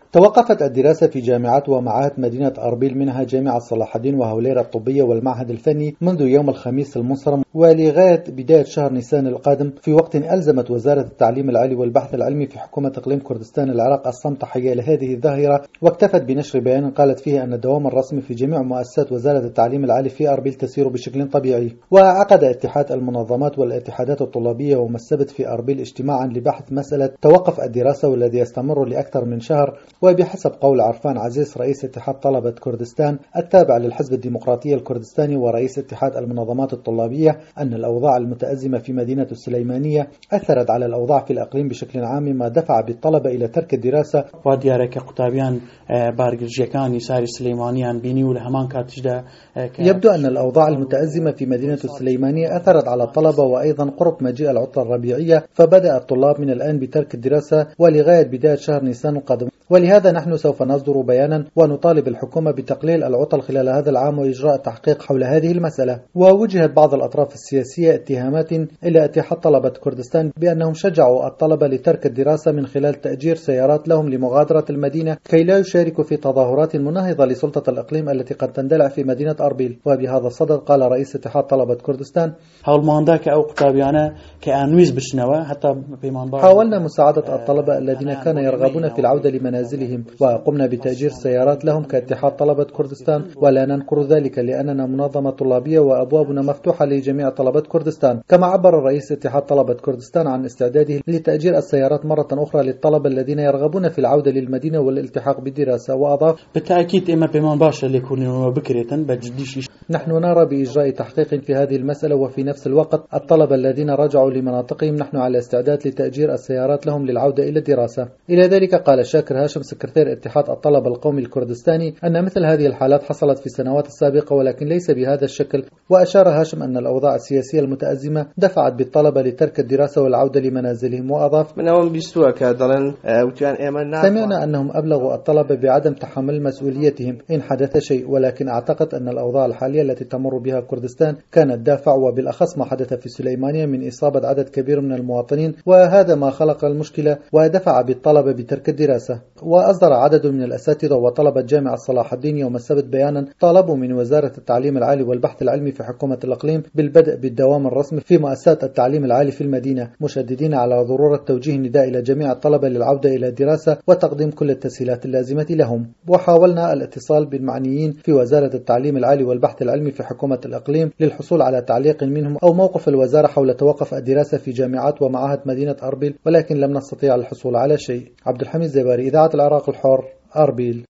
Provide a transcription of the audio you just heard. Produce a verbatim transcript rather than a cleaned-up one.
توقفت الدراسة في جامعات ومعاهد مدينة أربيل، منها جامعة صلاح الدين وهوليرة الطبية والمعهد الفني، منذ يوم الخميس المنصرم ولغاية بداية شهر نيسان القادم، في وقت ألزمت وزارة التعليم العالي والبحث العلمي في حكومة إقليم كردستان العراق الصمت حيال هذه الظاهرة، واكتفت بنشر بيان قالت فيه أن الدوام الرسمي في جميع مؤسسات وزارة التعليم العالي في أربيل تسير بشكل طبيعي. وعقد اتحاد المنظمات والاتحادات الطلابية يوم السبت في أربيل اجتماعا لبحث مسألة توقف الدراسة والذي يستمر لأكثر من شهر. وبحسب قول عرفان عزيز رئيس اتحاد طلبة كردستان التابع للحزب الديمقراطي الكردستاني ورئيس اتحاد المنظمات الطلابية، أن الأوضاع المتأزمة في مدينة السليمانية أثرت على الأوضاع في الأقليم بشكل عام، ما دفع بالطلبة إلى ترك الدراسة. يبدو أن الأوضاع المتأزمة في مدينة السليمانية أثرت على الطلبة، وأيضا قرب مجيء العطلة الربيعية، فبدأ الطلاب من الآن بترك الدراسة ولغاية بداية شهر نيسان القادم. ولهذا نحن سوف نصدر بيانا ونطالب الحكومة بتقليل العطل خلال هذا العام وإجراء تحقيق حول هذه المسألة. ووجهت بعض الأطراف السياسية اتهامات إلى اتحاد طلبة كردستان بأنهم شجعوا الطلبة لترك الدراسة من خلال تأجير سيارات لهم لمغادرة المدينة كي لا يشاركوا في تظاهرات مناهضة لسلطة الإقليم التي قد تندلع في مدينة أربيل. وبهذا الصدد قال رئيس اتحاد طلبة كردستان: حاولنا مساعدة الطلبة الذين كانوا يرغبون في العودة لمنازلهم، وقمنا بتأجير سيارات لهم كاتحاد طلبة كردستان، ولا ننكر ذلك لأننا منظمة طلابية وأبوابنا مفتوحة لجميع طلبة كردستان. كما عبر رئيس اتحاد طلبة كردستان عن استعداده لتأجير السيارات مرة أخرى للطلبة الذين يرغبون في العودة للمدينة والالتحاق بالدراسة. وأضاف: بالتأكيد إما بمان باشا ليكون نحن نرى بإجراء تحقيق في هذه المسألة، وفي نفس الوقت الطلبة الذين رجعوا لمناطقهم نحن على استعداد لتأجير السيارات لهم للعودة إلى الدراسة. إلى ذلك قال شاكر هاشم سكرتير اتحاد الطلبة القومي الكردستاني أن مثل هذه الحالات حصلت في السنوات السابقة ولكن ليس بهذا الشكل. وأشار هاشم أن الأوضاع السياسية المتأزمة دفعت بالطلبة لترك الدراسة والعودة لمنازلهم. وأضاف: سمعنا أنهم أبلغوا الطلبة بعدم تحمل مسؤوليتهم إن حدث شيء، ولكن أعتقد أن الأوضاع الحالية التي تمر بها كردستان كانت دافع، وبالأخص ما حدث في سليمانية من إصابة عدد كبير من المواطنين، وهذا ما خلق المشكلة ودفع بالطلبة بترك الدراسة. وأصدر عدد من الأساتذة وطلبة جامعة صلاح الدين يوم السبت بيانا طالبوا من وزارة التعليم العالي والبحث العلمي في حكومة الإقليم بالبدء بالدوام الرسمي في مؤسسات التعليم العالي في المدينة، مشددين على ضرورة توجيه نداء إلى جميع الطلبة للعودة إلى الدراسة وتقديم كل التسهيلات اللازمة لهم. وحاولنا الاتصال بالمعنيين في وزارة التعليم العالي والبحث العلمي في حكومة الإقليم للحصول على تعليق منهم أو موقف الوزارة حول توقف الدراسة في جامعات ومعاهد مدينة أربيل، ولكن لم نستطيع الحصول على شيء. عبد الحميد زباري، إذاعة العراق الحر، أربيل.